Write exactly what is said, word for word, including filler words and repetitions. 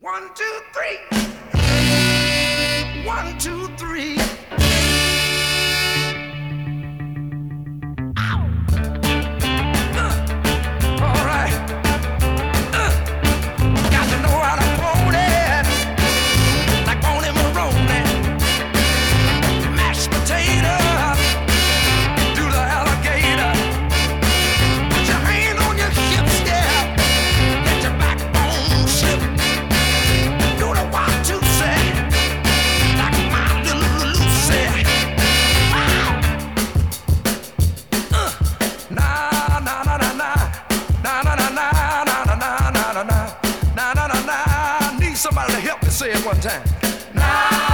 One, two, three. One, two, three. Ow. Uh, all right. Uh, got to know how to hold it. Like Boney Maroney. Mashed potato. Do the alligator. Put your hand on your hips, yeah. Let your backbone slip. Do the one, two, say. Like my little Lucy. Wow. Uh, na na na na na. Na na na na na na na na na na na na na. Need somebody to help me say it one time. Na.